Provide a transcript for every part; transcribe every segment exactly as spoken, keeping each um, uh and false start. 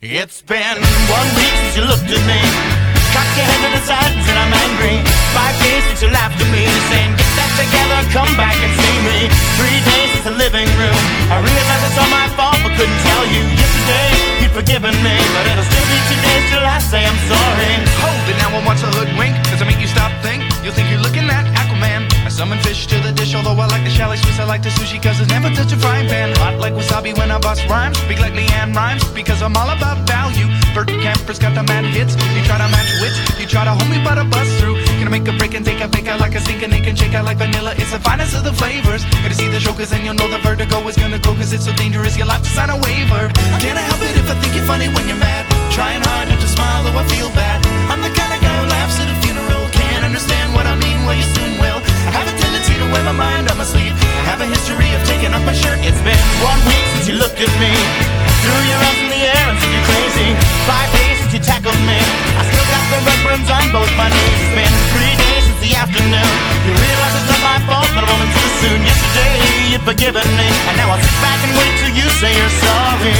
It's been one week since you looked at me, cocked your head to the side and said I'm angry. Five days since you laughed at me, saying get that together, come back and see me. Three days since the living room, I realized it's all my fault but couldn't tell you. Yesterday you'd forgiven me, but it'll still be two days till I say I'm sorry. Hold it now and watch the hoodwink. Does it make you stop think? You'll think you're looking at Aquaman. I summon fish to the dish, although I like the chalet Swiss, I like the sushi cause it's never touch a frying pan. Hot like wasabi when I bust rhymes, big like Leanne rhymes, because I'm all about value. Bert Camper's got the mad hits. You try to match wits, you try to hold me but I bust through. Gonna make a break and take a bake out like a sink and they can shake out like vanilla. It's the finest of the flavors. Gonna see the show cause then you'll know the vertigo is gonna go cause it's so dangerous you'll have to sign a waiver. Can't I help it if I think you're funny when you're mad? Trying hard not to smile though I feel bad. I'm the kind of guy who laughs at a funeral. Can't understand what I mean, well you soon will. I have a tendency to wear my mind on my sleeve. I have a history of taking off my shirt. It's been one week since you looked at me, threw your arms in the air and said you're crazy. Five days since you tackled me, I still got the red burns on both my knees. It's been three days since the afternoon, you realize it's not my fault but a moment too soon. Yesterday you'd forgiven me, and now I'll sit back and wait till you say you're sorry.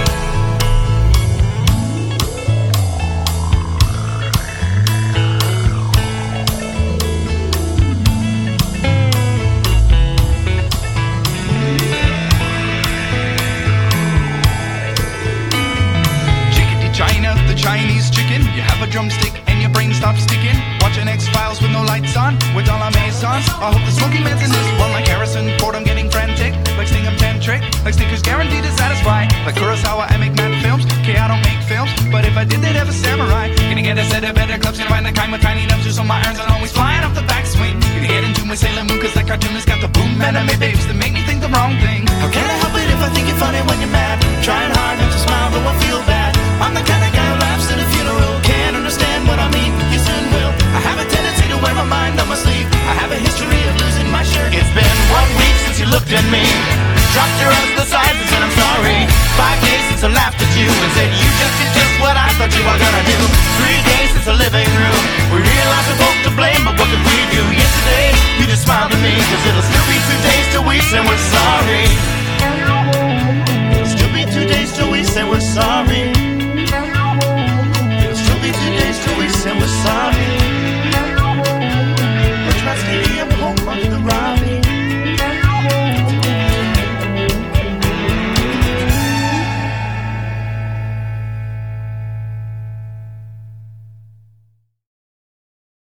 Chinese chicken, you have a drumstick and your brain stops sticking. Watching X-Files with no lights on, with all our maisons. I hope the smoky man's in this one like Harrison Ford. I'm getting frantic, like Stingham Tantric, like Snickers guaranteed to satisfy. Like Kurosawa, I make mad films. Okay, I don't make films, but if I did, they'd have a samurai. Gonna get a set of better clubs, gonna find the kind with tiny nubs, so my irons are always flying off the backswing. Gonna get into my Sailor Moon, cause that cartoonist got the boom anime babes that make me think the wrong thing. How can I help it if I think you're funny when you're mad? Trying hard not to smile, though I feel bad. I'm the kind of guy who laughs at a funeral. Can't understand what I mean, you soon will. I have a tendency to wear my mind on my sleeve. I have a history of losing my shirt. It's been one week since you looked at me, dropped your arms to the sides and said I'm sorry. Five days since I laughed at you and said you just did just what I thought you were gonna do. Three days since the living room, we realized we're both to blame, but what could we do? Yesterday, you just smiled at me, cause it'll still be two days till we say we're sorry. It'll still be two days till we say we're sorry. It'll still be two days till we say we're sorry.